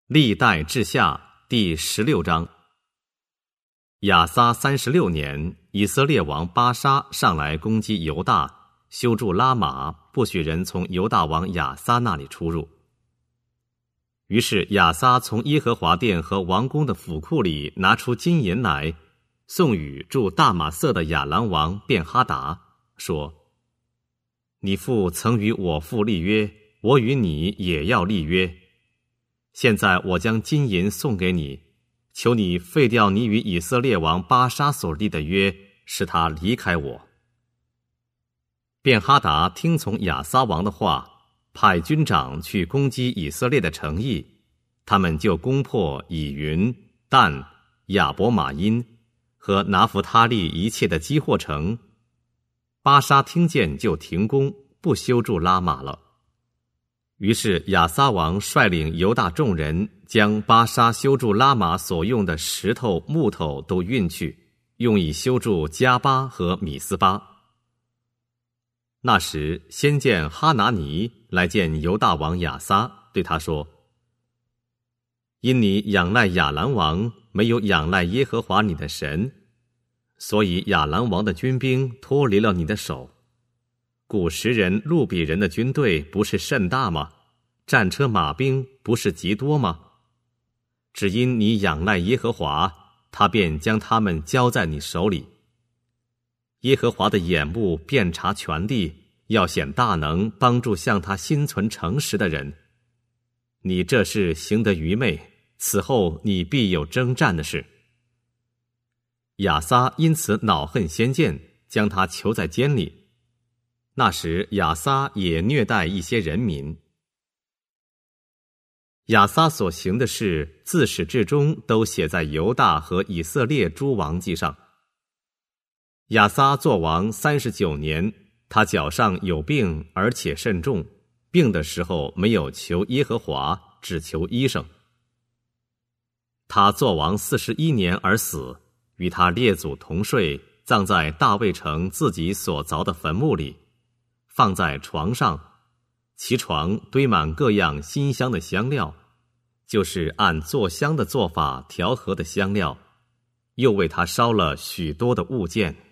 历代志下第16章。亚撒36年，以色列王巴沙上来攻击犹大，修筑拉玛，不许人从犹大王亚撒那里出入。于是亚撒从耶和华殿和王宫的府库里拿出金银来，送与住大马色的亚兰王便哈达，说：你父曾与我父立约，我与你也要立约。现在我将金银送给你，求你废掉你与以色列王巴沙所立的约，使他离开我。便哈达听从亚撒王的话，派军长去攻击以色列的城邑，他们就攻破以云、但、亚伯马因和拿弗他利一切的基货城。巴沙听见就停工，不修筑拉玛了。于是亚撒王率领犹大众人，将巴沙修筑拉玛所用的石头、木头都运去，用以修筑加巴和米斯巴。那时先见哈拿尼来见犹大王亚撒，对他说：因你仰赖亚兰王，没有仰赖耶和华你的神，所以亚兰王的军兵脱离了你的手。古时人路比人的军队不是甚大吗？战车马兵不是极多吗？只因你仰赖耶和华，他便将他们交在你手里。耶和华的眼目遍察全地，要显大能，帮助向他心存诚实的人。你这事行得愚昧，此后你必有征战的事。亚撒因此恼恨先见，将他囚在监里。那时亚撒也虐待一些人民。亚撒所行的事，自始至终都写在犹大和以色列诸王记上。亚撒作王39年，他脚上有病，而且甚重，病的时候没有求耶和华，只求医生。他作王41年而死，与他列祖同睡，葬在大卫城自己所凿的坟墓里，放在床上，其床堆满各样馨香的香料，就是按做香的做法调和的香料，又为他烧了许多的物件。